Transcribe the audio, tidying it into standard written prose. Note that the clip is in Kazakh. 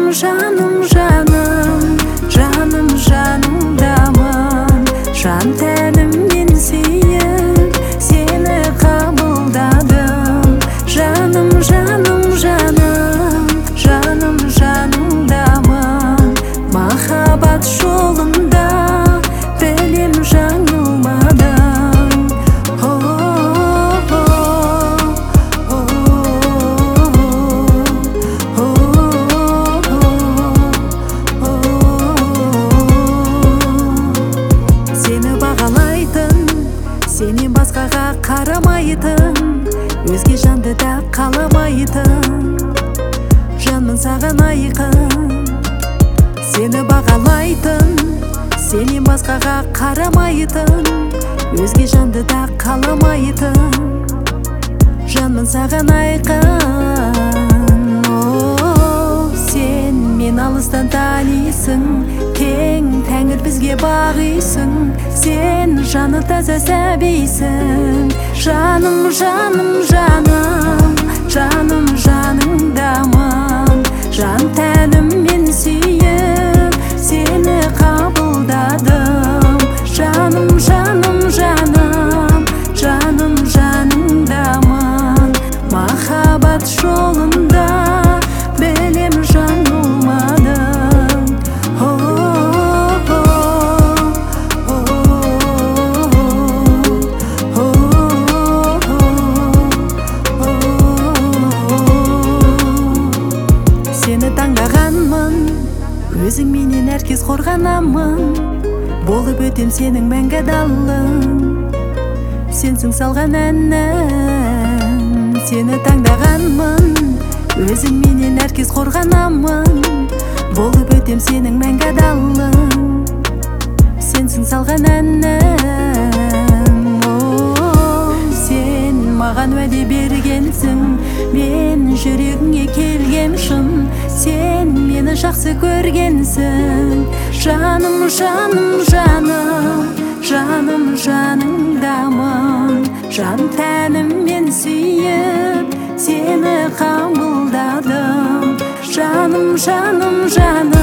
жаным, жаным, жаным, жаныңдамын. Жан тәніммен сүйіп, сені қабылдадым. Жаным, жаным, жаным, жаным, жаныңдамын. Махаббат жолында білем жаңылмадым. Сені бағалайтын, сенен басқаға қарамайтын, өзге жанды да қаламайтын, жаным саған айқын. Сені бағалайтын, сенен басқаға қарамайтын, өзге жанды да қаламайтын, жаным саған айқын. Сен мен алыстан танисың, кең тәңір бізге бағисың. Сен жаны таза сәбисің. Жаным, жаным, жаным, жаным, жаныңдамын. Жан тәніммен сүйіп, сені қабылдадым. Жаным, жаным, жаным, жаным, жаныңдамын. Махаббат жолында білем жаңылмадым. Сені таңдағанмын, өзің менен әркез қорғанамын. Болып өтем сенің мәңгі адалың, сенсің салған әнім. Сені таңдағанмын, өзің менен әркез қорғанамын. Болып өтем сенің мәңгі адалың, сенсің салған әнім. Сен маған уәде бергенсің, мен жүрегіңе келгем шын. Сен мені жақсы көргенсің. Жаным, жаным, жаным, жаным, жаныңдамын. Жан тәніммен сүйіп, сені қабылдадым. Жаным, жаным, жаным.